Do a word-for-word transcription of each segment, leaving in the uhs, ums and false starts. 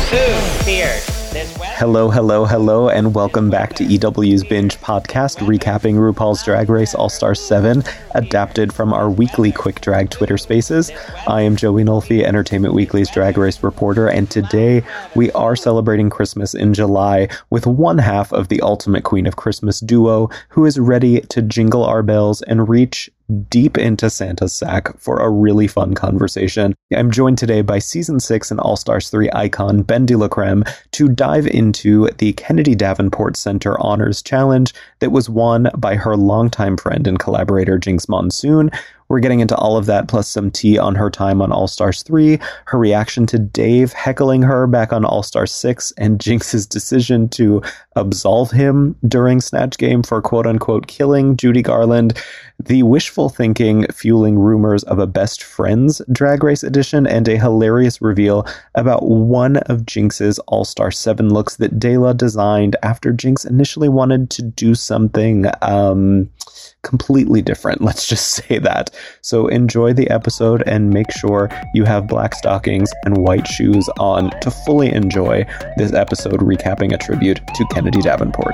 Food, beer. Hello, hello, hello, and welcome back to E W's Binge Podcast, recapping RuPaul's Drag Race All-Star seven, adapted from our weekly Quick Drag Twitter Spaces. I am Joey Nolfi, Entertainment Weekly's Drag Race reporter, and today we are celebrating Christmas in July with one half of the Ultimate Queen of Christmas duo, who is ready to jingle our bells and reach deep into Santa's sack for a really fun conversation. I'm joined today by Season six and All-Stars three icon Ben de la Creme to dive into the Kennedy Davenport Center Honors Challenge that was won by her longtime friend and collaborator Jinkx Monsoon. We're getting into all of that, plus some tea on her time on All-Stars three, her reaction to Dave heckling her back on All-Stars six, and Jinkx's decision to absolve him during Snatch Game for quote-unquote killing Judy Garland, the wishful thinking fueling rumors of a Best Friends Drag Race edition, and a hilarious reveal about one of Jinkx's All-Star seven looks that Dela designed after Jinkx initially wanted to do something um, completely different. Let's just say that. So enjoy the episode and make sure you have black stockings and white shoes on to fully enjoy this episode recapping a tribute to Kennedy Davenport.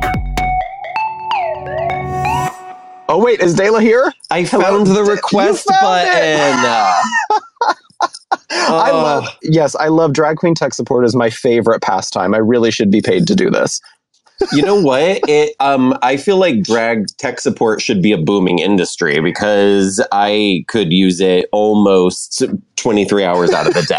Oh wait, is Dela here? I found Hello? the request button. I love, yes, I love drag queen tech support is my favorite pastime. I really should be paid to do this. You know what? It um, I feel like drag tech support should be a booming industry because I could use it almost twenty-three hours out of the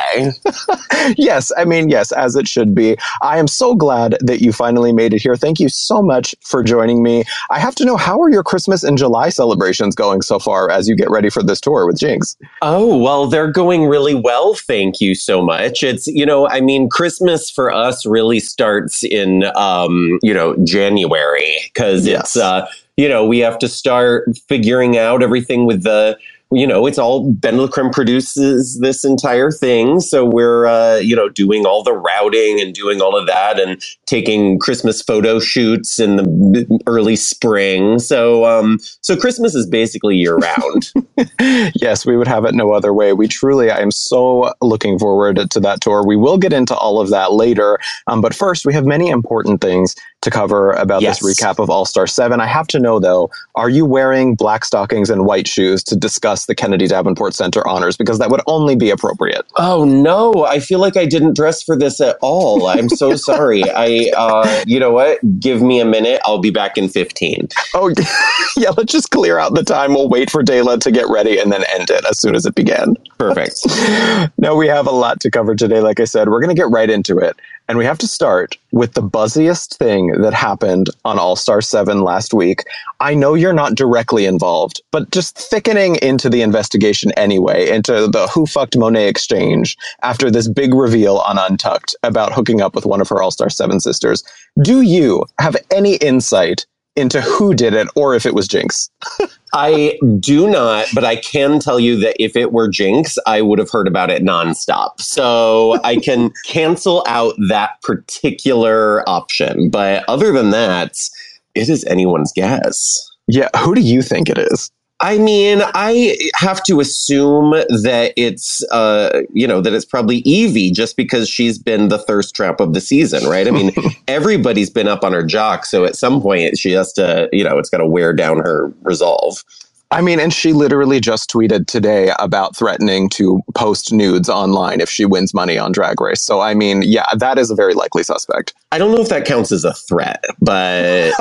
day. Yes, I mean, yes, as it should be. I am so glad that you finally made it here. Thank you so much for joining me. I have to know, how are your Christmas and July celebrations going so far as you get ready for this tour with Jinkx? Oh, well, they're going really well. Thank you so much. It's, you know, I mean, Christmas for us really starts in, um, you know, January because yes. it's, uh, you know, we have to start figuring out everything with the, you know, it's all, Ben de la Creme produces this entire thing. So we're, uh, you know, doing all the routing and doing all of that and taking Christmas photo shoots in the early spring. So, um, so Christmas is basically year round. Yes, we would have it no other way. We truly, I am so looking forward to that tour. We will get into all of that later. Um, but first, we have many important things to cover about yes. this recap of All-Star seven. I have to know, though, are you wearing black stockings and white shoes to discuss the Kennedy Davenport Center honors? Because that would only be appropriate. Oh, no, I feel like I didn't dress for this at all. I'm so sorry. I, uh, you know what? Give me a minute. I'll be back in fifteen. Oh, yeah, let's just clear out the time. We'll wait for Dela to get ready and then end it as soon as it began. Perfect. No, we have a lot to cover today. Like I said, we're going to get right into it. And we have to start with the buzziest thing that happened on All-Star seven last week. I know you're not directly involved, but just thickening into the investigation anyway, into the Who Fucked Monet exchange after this big reveal on Untucked about hooking up with one of her All-Star seven sisters. Do you have any insight into who did it or if it was Jinkx? I do not, but I can tell you that if it were Jinkx, I would have heard about it nonstop. So I can cancel out that particular option. But other than that, it is anyone's guess. Yeah, who do you think it is? I mean, I have to assume that it's, uh, you know, that it's probably Evie just because she's been the thirst trap of the season, right? I mean, everybody's been up on her jock. So at some point she has to, you know, it's got to wear down her resolve. I mean, and she literally just tweeted today about threatening to post nudes online if she wins money on Drag Race. So, I mean, yeah, that is a very likely suspect. I don't know if that counts as a threat, but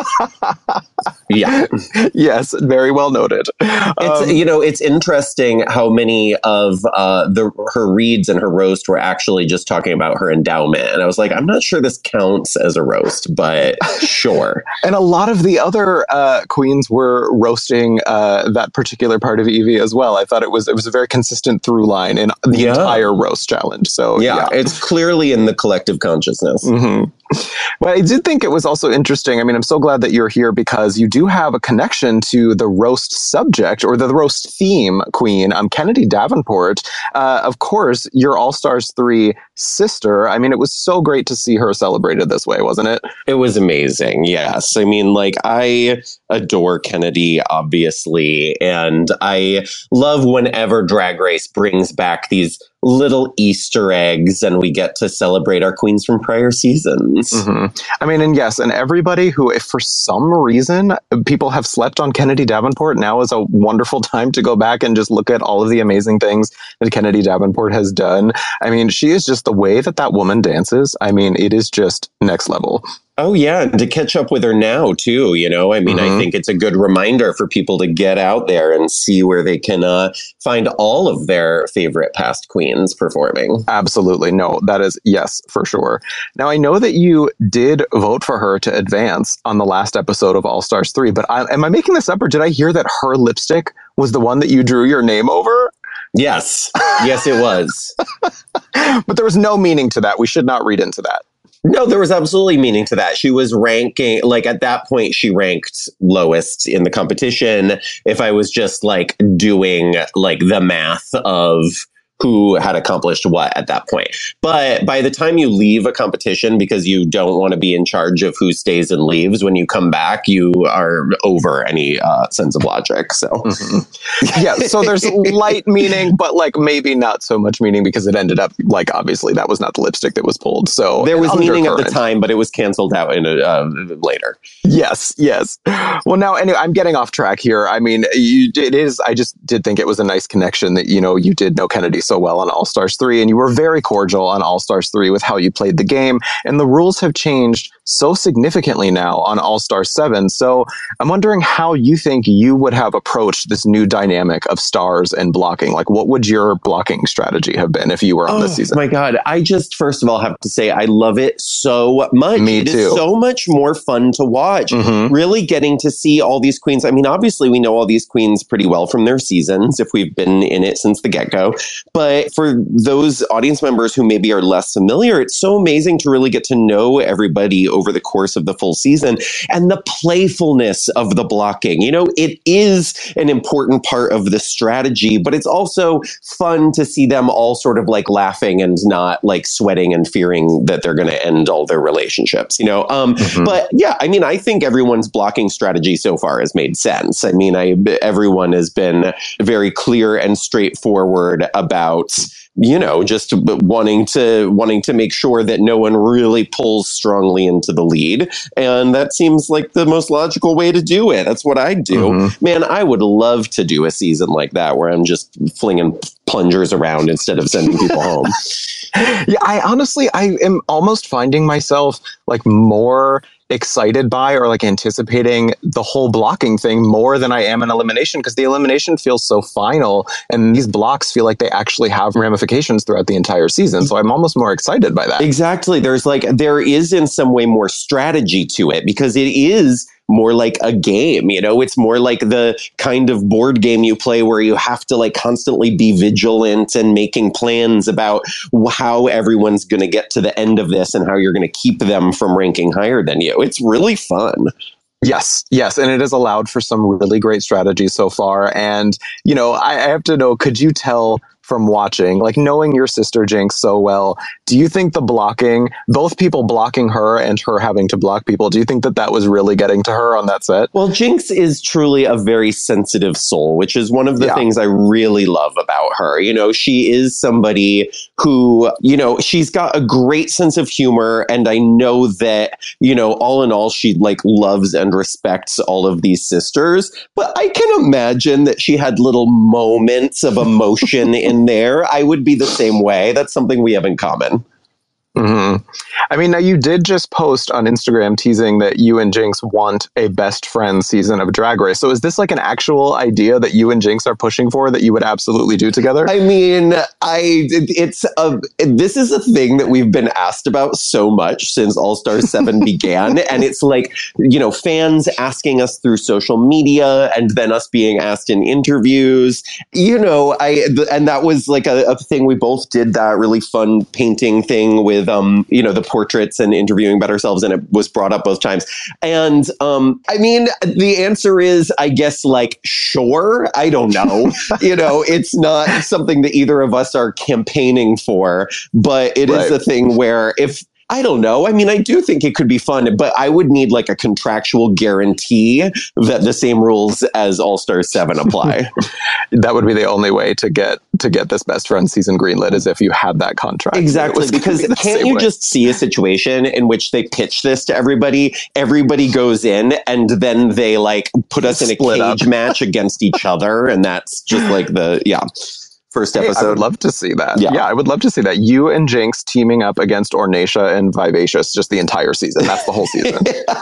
yeah. Yes, very well noted. It's, um, you know, it's interesting how many of uh, the her reads and her roast were actually just talking about her endowment. And I was like, I'm not sure this counts as a roast, but sure. And a lot of the other uh, queens were roasting uh, that particular part of Evie as well. I thought it was it was a very consistent through line in the yeah. entire roast challenge. So yeah, yeah, it's clearly in the collective consciousness. Mm-hmm. But I did think it was also interesting. I mean, I'm so glad that you're here because you do have a connection to the roast subject or the roast theme queen, um, Kennedy Davenport. Uh, of course, your All-Stars three sister. I mean, it was so great to see her celebrated this way, wasn't it? It was amazing. Yes. I mean, like, I adore Kennedy, obviously, and I love whenever Drag Race brings back these little Easter eggs and we get to celebrate our queens from prior seasons. Mm-hmm. I mean, and yes, and everybody who, if for some reason people have slept on Kennedy Davenport, now is a wonderful time to go back and just look at all of the amazing things that Kennedy Davenport has done. I mean, she is just, the way that that woman dances, I mean, it is just next level. Oh, yeah. And to catch up with her now, too, you know, I mean, mm-hmm. I think it's a good reminder for people to get out there and see where they can uh, find all of their favorite past queens performing. Absolutely. No, that is, yes, for sure. Now, I know that you did vote for her to advance on the last episode of All Stars three, but I, am I making this up, or did I hear that her lipstick was the one that you drew your name over? Yes. Yes, it was. But there was no meaning to that. We should not read into that. No, there was absolutely meaning to that. She was ranking, like, at that point, she ranked lowest in the competition. If I was just, like, doing, like, the math of who had accomplished what at that point. But by the time you leave a competition, because you don't want to be in charge of who stays and leaves, when you come back, you are over any uh, sense of logic. So, mm-hmm. yeah, so there's light meaning, but like maybe not so much meaning, because it ended up, like, obviously that was not the lipstick that was pulled. So there was meaning at the time, but it was canceled out in a, uh, later. Yes, yes. Well, now, anyway, I'm getting off track here. I mean, you, it is, I just did think it was a nice connection that, you know, you did know Kennedy so well on All Stars three, and you were very cordial on All Stars three with how you played the game, and the rules have changed so significantly now on All Stars seven. So I'm wondering how you think you would have approached this new dynamic of stars and blocking. Like, what would your blocking strategy have been if you were on oh, this season? My God, I just first of all have to say I love it so much. Me it too. Is so much more fun to watch. Mm-hmm. Really getting to see all these queens. I mean, obviously we know all these queens pretty well from their seasons if we've been in it since the get-go. But for those audience members who maybe are less familiar, it's so amazing to really get to know everybody over the course of the full season, and the playfulness of the blocking. You know, it is an important part of the strategy, but it's also fun to see them all sort of like laughing and not like sweating and fearing that they're going to end all their relationships, you know? Um, mm-hmm. But yeah, I mean, I think everyone's blocking strategy so far has made sense. I mean, I, everyone has been very clear and straightforward about, you know, just wanting to wanting to make sure that no one really pulls strongly into the lead. And that seems like the most logical way to do it. That's what I do. Mm-hmm. Man, I would love to do a season like that where I'm just flinging plungers around instead of sending people home. Yeah, I honestly, I am almost finding myself like more excited by or like anticipating the whole blocking thing more than I am an elimination, because the elimination feels so final and these blocks feel like they actually have ramifications throughout the entire season. So I'm almost more excited by that. Exactly. There's like, there is in some way more strategy to it, because it is more like a game, you know, it's more like the kind of board game you play where you have to like constantly be vigilant and making plans about how everyone's going to get to the end of this and how you're going to keep them from ranking higher than you. It's really fun. Yes, yes. And it has allowed for some really great strategies so far. And, you know, I, I have to know, could you tell from watching, like knowing your sister Jinx so well, do you think the blocking, both people blocking her and her having to block people, do you think that that was really getting to her on that set? Well, Jinx is truly a very sensitive soul, which is one of the yeah. things I really love about her. You know, she is somebody who, you know, she's got a great sense of humor. And I know that, you know, all in all, she like loves and respects all of these sisters. But I can imagine that she had little moments of emotion in there. I would be the same way. That's something we have in common. Mm-hmm. I mean, now you did just post on Instagram teasing that you and Jinx want a best friend season of Drag Race. So is this like an actual idea that you and Jinx are pushing for that you would absolutely do together? I mean, I it's a, this is a thing that we've been asked about so much since All Stars seven began. And it's like, you know, fans asking us through social media and then us being asked in interviews, you know, I and that was like a, a thing. We both did that really fun painting thing with with, um, you know, the portraits and interviewing about ourselves, and it was brought up both times. And um, I mean, the answer is, I guess, like, sure. I don't know. You know, it's not something that either of us are campaigning for, but it right. is a thing where if I don't know. I mean, I do think it could be fun, but I would need like a contractual guarantee that the same rules as All-Star seven apply. That would be the only way to get to get this Best Friends season greenlit, is if you had that contract. Exactly, because be can't you way. just see a situation in which they pitch this to everybody, everybody goes in, and then they like put us in a Split cage up. match against each other, and that's just like the, yeah. First episode. Hey, I would love to see that. Yeah. yeah, I would love to see that. You and Jinx teaming up against Ornacia and Vivacious just the entire season. That's the whole season.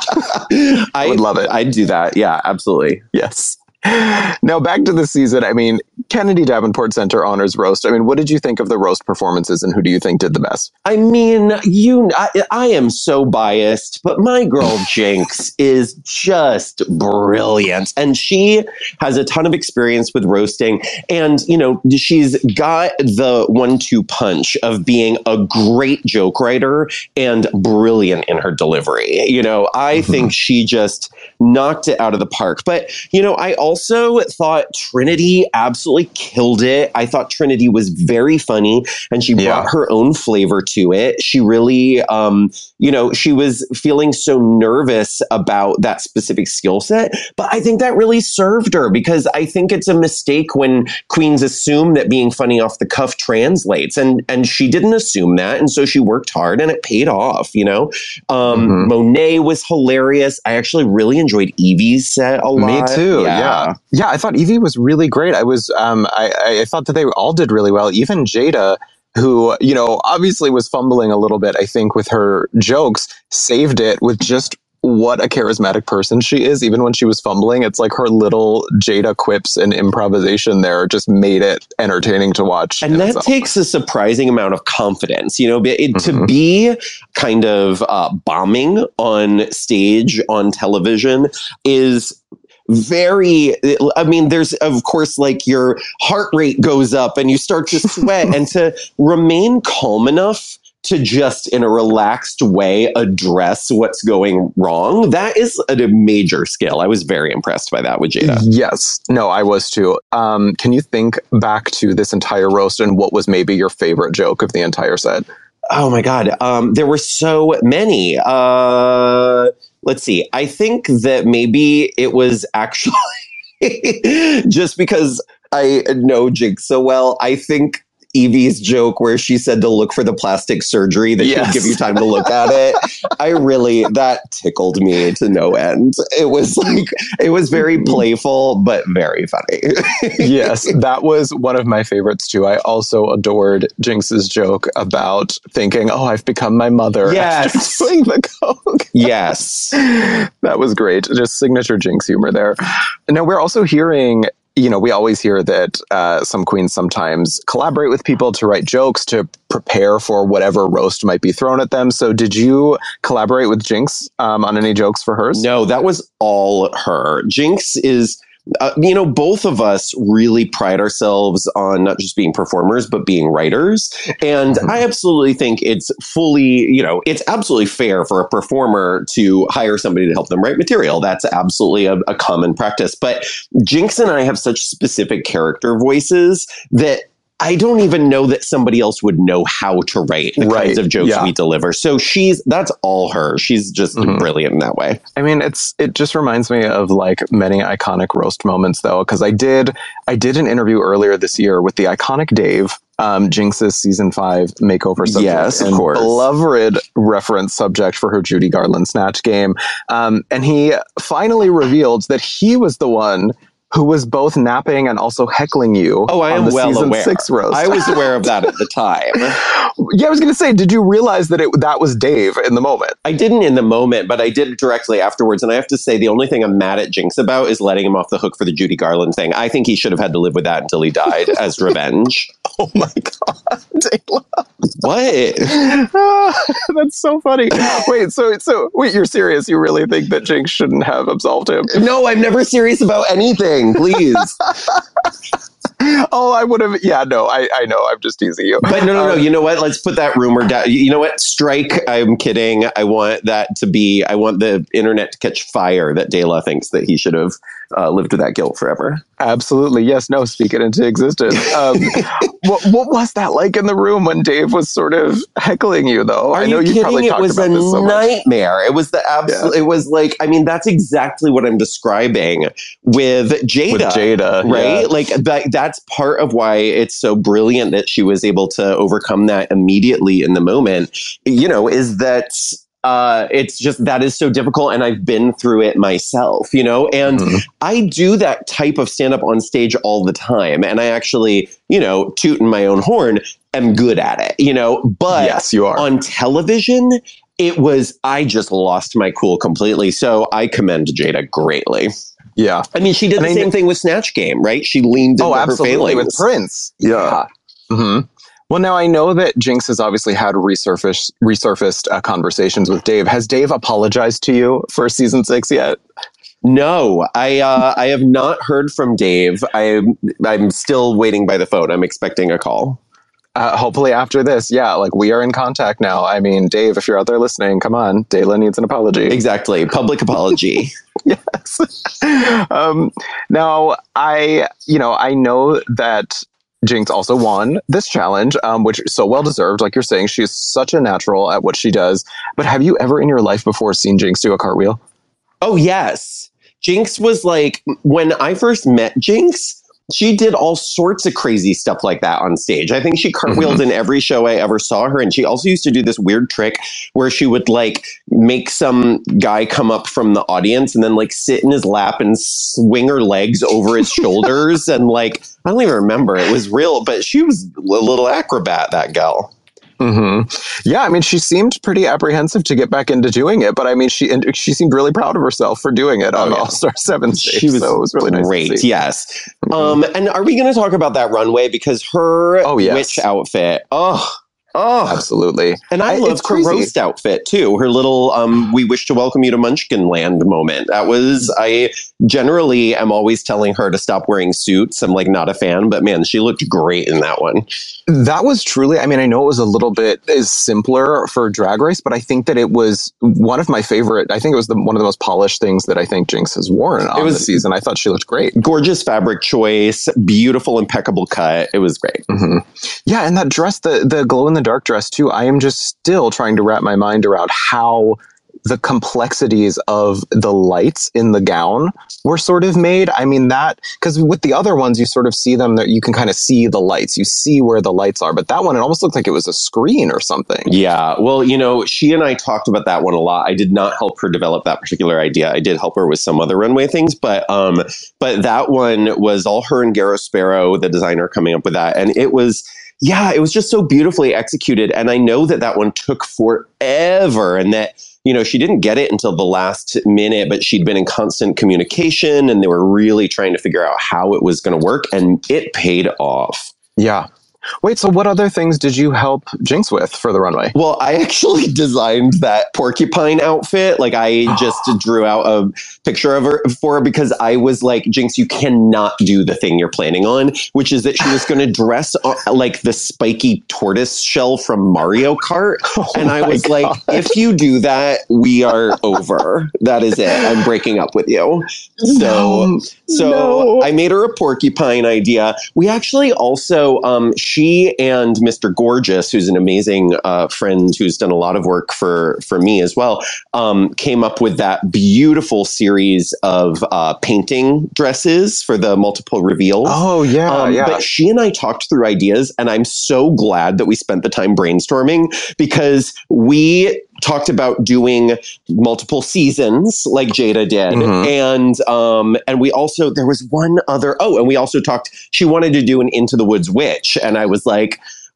I, I would love it. I'd do that. Yeah, absolutely. Yes. Now back to the season. I mean, Kennedy Davenport Center honors roast. I mean, what did you think of the roast performances, and who do you think did the best? I mean, you, I, I am so biased, but my girl Jinx is just brilliant, and she has a ton of experience with roasting. And you know, she's got the one-two punch of being a great joke writer and brilliant in her delivery. You know, I mm-hmm. think she just knocked it out of the park. But you know, I also Also thought Trinity absolutely killed it. I thought Trinity was very funny, and she brought yeah. her own flavor to it. She really, um, you know, she was feeling so nervous about that specific skill set, but I think that really served her, because I think it's a mistake when queens assume that being funny off the cuff translates, and and she didn't assume that, and so she worked hard, and it paid off. You know, um, mm-hmm. Monet was hilarious. I actually really enjoyed Evie's set a lot. Me too. Yeah. yeah. Yeah, I thought Evie was really great. I was, um, I, I thought that they all did really well. Even Jada, who, you know, obviously was fumbling a little bit, I think, with her jokes, saved it with just what a charismatic person she is. Even when she was fumbling, it's like her little Jada quips and improvisation there just made it entertaining to watch. And that itself. takes a surprising amount of confidence, you know, it, mm-hmm. to be kind of uh, bombing on stage, on television is very, I mean, there's, of course, like your heart rate goes up and you start to sweat, and to remain calm enough to just in a relaxed way address what's going wrong, that is a, a major skill. I was very impressed by that with Jada. Yes. No, I was too. Um, can you think back to this entire roast and what was maybe your favorite joke of the entire set? Oh my God. Um, there were so many. Uh, let's see. I think that maybe it was actually just because I know Jinx so well. I think Evie's joke where she said to look for the plastic surgery that yes. would give you time to look at it. I really, that tickled me to no end. It was like, it was very playful, but very funny. Yes, that was one of my favorites too. I also adored Jinx's joke about thinking, oh, I've become my mother. Yes. Doing the coke. Yes. That was great. Just signature Jinx humor there. Now we're also hearing, you know, we always hear that uh, some queens sometimes collaborate with people to write jokes to prepare for whatever roast might be thrown at them. So did you collaborate with Jinx um, on any jokes for hers? No, that was all her. Jinx is... Uh, you know, both of us really pride ourselves on not just being performers, but being writers. And mm-hmm. I absolutely think it's fully, you know, it's absolutely fair for a performer to hire somebody to help them write material. That's absolutely a, a common practice. But Jinx and I have such specific character voices that I don't even know that somebody else would know how to write the right. kinds of jokes yeah. we deliver. So she's, that's all her. She's just mm-hmm. brilliant in that way. I mean, it's, it just reminds me of like many iconic roast moments though. Cause I did, I did an interview earlier this year with the iconic Dave, um, Jinx's season five makeover subject. Yes, of and course. Beloved reference subject for her Judy Garland snatch game. Um, and he finally revealed that he was the one who was both napping and also heckling you. Oh, I am on the well season aware. Six roast. I was aware of that at the time. Yeah, I was going to say, did you realize that it that was Dave in the moment? I didn't in the moment, but I did directly afterwards. And I have to say, the only thing I'm mad at Jinx about is letting him off the hook for the Judy Garland thing. I think he should have had to live with that until he died as revenge. Oh my God, Taylor. What? That's so funny. Wait, so so wait, you're serious? You really think that Jinx shouldn't have absolved him? No, I'm never serious about anything. Please. Oh, I would have. Yeah, no, I, I know. I'm just teasing you. But no, no, no. Um, you know what? Let's put that rumor down. You know what? Strike. I'm kidding. I want that to be, I want the internet to catch fire that Dela thinks that he should have uh, lived with that guilt forever. Absolutely. Yes. No, speak it into existence. Um, what, what was that like in the room when Dave was sort of heckling you, though? Are I know you, you kidding? probably talked it was about a this so nightmare. much. It was the absolute, yeah. It was like, I mean, that's exactly what I'm describing with Jada. With Jada. Right? Yeah. Like that, that's part of why it's so brilliant that she was able to overcome that immediately in the moment, you know, is that uh, it's just that is so difficult. And I've been through it myself, you know, and mm-hmm. I do that type of stand up on stage all the time. And I actually, you know, tooting my own horn, am good at it, you know, but yes, you are. On television, it was, I just lost my cool completely. So I commend Jada greatly. Yeah. I mean, she did and the I same kn- thing with Snatch Game, right? She leaned into oh, absolutely, her failings. With Prince. Yeah. yeah. Mm-hmm. Well, now I know that Jinx has obviously had resurfaced, resurfaced uh, conversations with Dave. Has Dave apologized to you for season six yet? No, I uh, I have not heard from Dave. I'm I'm still waiting by the phone. I'm expecting a call. Uh, hopefully after this, yeah, like we are in contact now. I mean, Dave, if you're out there listening, come on, Dela needs an apology. Exactly, public apology. Yes. um, now, I, you know, I know that Jinx also won this challenge, um, which is so well deserved. Like you're saying, she's such a natural at what she does. But have you ever in your life before seen Jinx do a cartwheel? Oh, yes. Jinx was like, when I first met Jinx, she did all sorts of crazy stuff like that on stage. I think she cartwheeled mm-hmm. in every show I ever saw her. And she also used to do this weird trick where she would like make some guy come up from the audience and then like sit in his lap and swing her legs over his shoulders. And like, I don't even remember. It was real, but she was a little acrobat, that gal. Mm-hmm. Yeah, I mean, she seemed pretty apprehensive to get back into doing it, but I mean, she she seemed really proud of herself for doing it on oh, yeah. All Star seven stage. She was, so it was really great. Nice to see. Yes. Mm-hmm. Um, and are we going to talk about that runway because her oh, yes. witch outfit? Oh. Oh, absolutely. And I, I loved her roast outfit, too. Her little um, we wish to welcome you to Munchkin Land moment. That was, I generally am always telling her to stop wearing suits. I'm like not a fan, but man, she looked great in that one. That was truly, I mean, I know it was a little bit is simpler for Drag Race, but I think that it was one of my favorite. I think it was the, one of the most polished things that I think Jinx has worn on it was the season. I thought she looked great. Gorgeous fabric choice, beautiful, impeccable cut. It was great. Mm-hmm. Yeah. And that dress, the, the glow in the dark dress too. I am just still trying to wrap my mind around how the complexities of the lights in the gown were sort of made. I mean that, because with the other ones, you sort of see them that you can kind of see the lights, you see where the lights are, but that one, it almost looked like it was a screen or something. Yeah. Well, you know, she and I talked about that one a lot. I did not help her develop that particular idea. I did help her with some other runway things, but, um, but that one was all her and Garrow Sparrow, the designer, coming up with that. And it was, yeah, it was just so beautifully executed. And I know that that one took forever and that, you know, she didn't get it until the last minute, but she'd been in constant communication and they were really trying to figure out how it was going to work. And it paid off. Yeah. Wait, so what other things did you help Jinx with for the runway? Well, I actually designed that porcupine outfit. Like I just drew out a picture of her for her because I was like, Jinx, you cannot do the thing you're planning on, which is that she was going to dress like the spiky tortoise shell from Mario Kart. Oh and I was God. like, if you do that, we are over. That is it. I'm breaking up with you. So, no, so no. I made her a porcupine idea. We actually also, um, she and Mister Gorgeous, who's an amazing uh, friend who's done a lot of work for, for me as well, um, came up with that beautiful series of uh, painting dresses for the multiple reveals. Oh, yeah, um, yeah. But she and I talked through ideas, and I'm so glad that we spent the time brainstorming because we talked about doing multiple seasons like Jada did. Mm-hmm. And, um, and we also, there was one other, oh, and we also talked, she wanted to do an Into the Woods Witch. And I was like,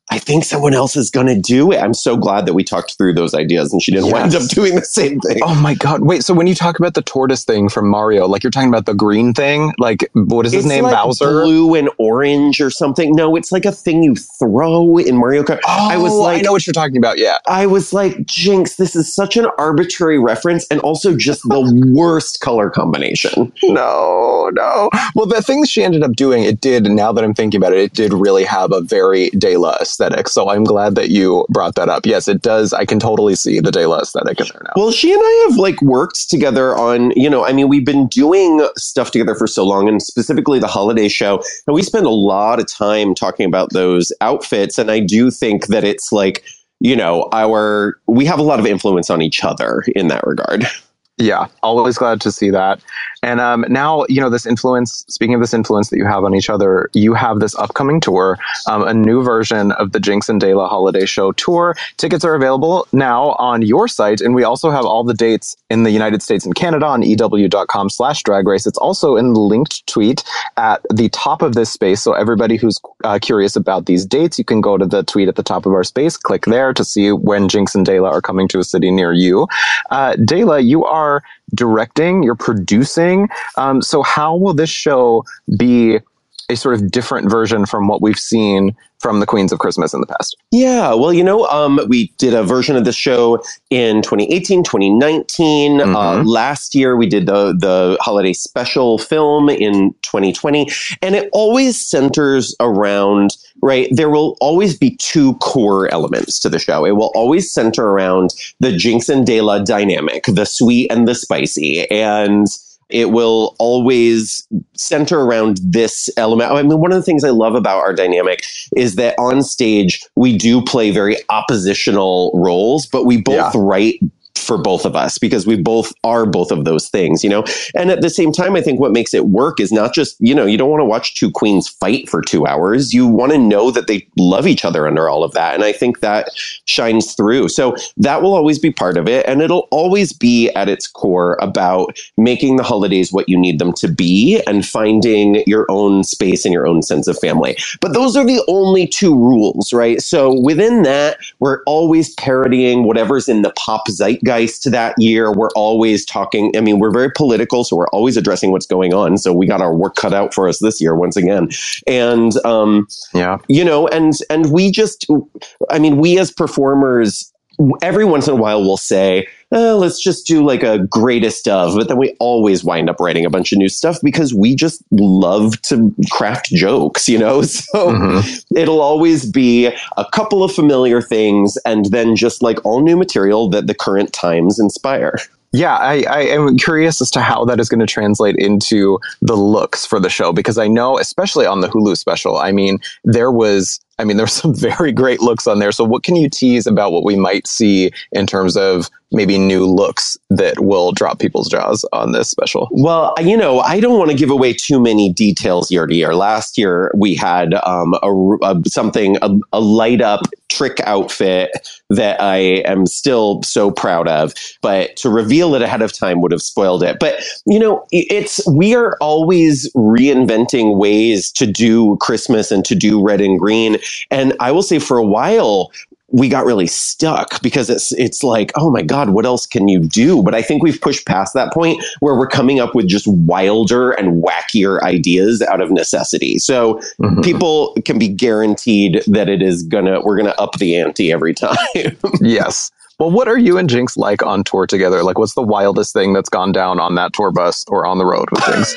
I think someone else is going to do it. I'm so glad that we talked through those ideas and she didn't yes. wind up doing the same thing. Oh my God. Wait, so when you talk about the tortoise thing from Mario, like you're talking about the green thing? Like, what is his it's name? Like Bowser? Blue and orange or something. No, it's like a thing you throw in Mario Kart. Oh, I was like, I know what you're talking about. Yeah. I was like, Jinx, this is such an arbitrary reference and also just the worst color combination. No, no. Well, the thing she ended up doing, it did, now that I'm thinking about it, it did really have a very Dayla aesthetic. So I'm glad that you brought that up. Yes, it does. I can totally see the Dayla aesthetic in there now. Well, she and I have like worked together on, you know, I mean, we've been doing stuff together for so long, and specifically the holiday show. And we spend a lot of time talking about those outfits. And I do think that it's like, you know, our, we have a lot of influence on each other in that regard. Yeah, always glad to see that. And um, now, you know, this influence, speaking of this influence that you have on each other, you have this upcoming tour, um, a new version of the Jinx and Dayla Holiday Show Tour. Tickets are available now on your site. And we also have all the dates in the United States and Canada on ew.com slash drag race. It's also in the linked tweet at the top of this space. So everybody who's uh, curious about these dates, you can go to the tweet at the top of our space, click there to see when Jinx and Dayla are coming to a city near you. Uh, Dayla, you are directing, you're producing. Um, so how will this show be a sort of different version from what we've seen from the Queens of Christmas in the past? Yeah, well, you know, um, we did a version of the show in twenty eighteen, twenty nineteen. Mm-hmm. Uh, last year, we did the the holiday special film in twenty twenty. And it always centers around, right, there will always be two core elements to the show. It will always center around the Jinx and Dayla dynamic, the sweet and the spicy. And it will always center around this element. I mean, one of the things I love about our dynamic is that on stage, we do play very oppositional roles, but we both yeah. write for both of us because we both are both of those things, you know? And at the same time, I think what makes it work is not just, you know, you don't want to watch two queens fight for two hours. You want to know that they love each other under all of that. And I think that shines through. So that will always be part of it. And it'll always be at its core about making the holidays what you need them to be and finding your own space and your own sense of family. But those are the only two rules, right? So within that, we're always parodying whatever's in the pop zeitgeist to that year. We're always talking, I mean, we're very political, so we're always addressing what's going on. So we got our work cut out for us this year once again. And, um, yeah, you know, and, and we just, I mean, we as performers, every once in a while we'll say, oh, let's just do like a greatest of, but then we always wind up writing a bunch of new stuff because we just love to craft jokes, you know? So mm-hmm. it'll always be a couple of familiar things and then just like all new material that the current times inspire. Yeah, I, I am curious as to how that is going to translate into the looks for the show, because I know, especially on the Hulu special, I mean, there was, I mean, there's some very great looks on there. So what can you tease about what we might see in terms of maybe new looks that will drop people's jaws on this special? Well, you know, I don't want to give away too many details year to year. Last year, we had um, a, a, something, a, a light up trick outfit that I am still so proud of, but to reveal it ahead of time would have spoiled it. But, you know, it's, we are always reinventing ways to do Christmas and to do red and green. And I will say for a while, we got really stuck because it's it's like, oh my God, what else can you do? But I think we've pushed past that point where we're coming up with just wilder and wackier ideas out of necessity. So mm-hmm. people can be guaranteed that it is gonna, we're gonna up the ante every time. Yes. Well, what are you and Jinx like on tour together? Like, what's the wildest thing that's gone down on that tour bus or on the road with Jinx?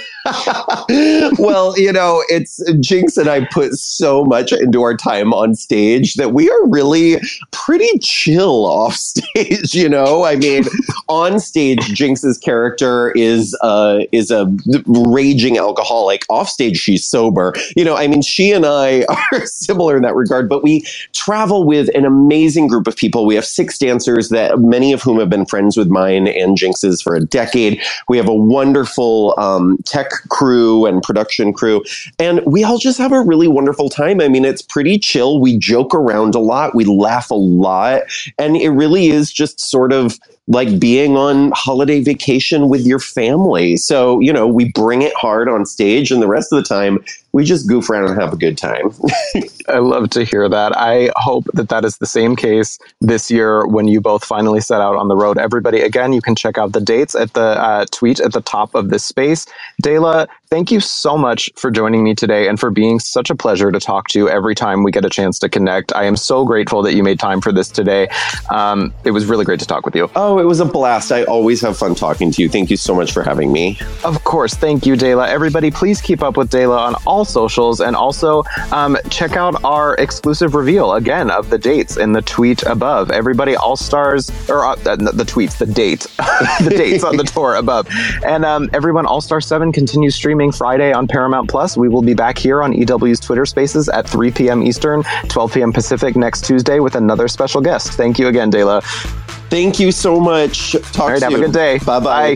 Well, you know, it's Jinx and I put so much into our time on stage that we are really pretty chill off stage. You know, I mean, on stage, Jinx's character is uh, is a raging alcoholic. Off stage, she's sober. You know, I mean, she and I are similar in that regard, but we travel with an amazing group of people. We have six dancers that many of whom have been friends with mine and Jinx's for a decade. We have a wonderful um, tech crew and production crew, and we all just have a really wonderful time. I mean, it's pretty chill. We joke around a lot. We laugh a lot. And it really is just sort of like being on holiday vacation with your family. So, you know, we bring it hard on stage, and the rest of the time, we just goof around and have a good time. I love to hear that. I hope that that is the same case this year when you both finally set out on the road. Everybody, again, you can check out the dates at the uh, tweet at the top of this space. Dela, thank you so much for joining me today and for being such a pleasure to talk to every time we get a chance to connect. I am so grateful that you made time for this today. Um, it was really great to talk with you. Oh, it was a blast. I always have fun talking to you. Thank you so much for having me. Of course. Thank you, Dela. Everybody, please keep up with Dela on all socials, and also um, check out our exclusive reveal, again, of the dates in the tweet above. Everybody, All Stars, or uh, the tweets, the date, the dates on the tour above. And um, everyone, All Star seven continues streaming Friday on Paramount Plus. We will be back here on E W's Twitter Spaces at three p.m. Eastern, twelve p.m. Pacific next Tuesday with another special guest. Thank you again, Dela. Thank you so much. Talk All right, soon. have a good day. Bye-bye. Bye.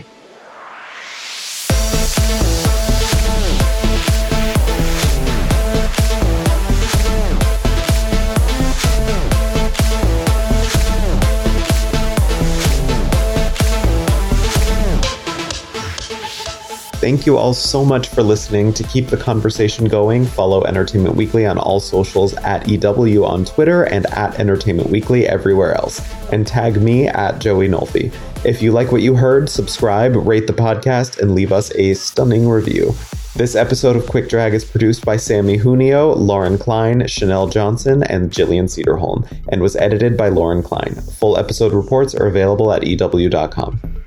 Thank you all so much for listening. To keep the conversation going, follow Entertainment Weekly on all socials at E W on Twitter and at Entertainment Weekly everywhere else. And tag me at Joey Nolfi. If you like what you heard, subscribe, rate the podcast, and leave us a stunning review. This episode of Quick Drag is produced by Sammy Junio, Lauren Klein, Chanel Johnson, and Jillian Cederholm, and was edited by Lauren Klein. Full episode reports are available at E W dot com.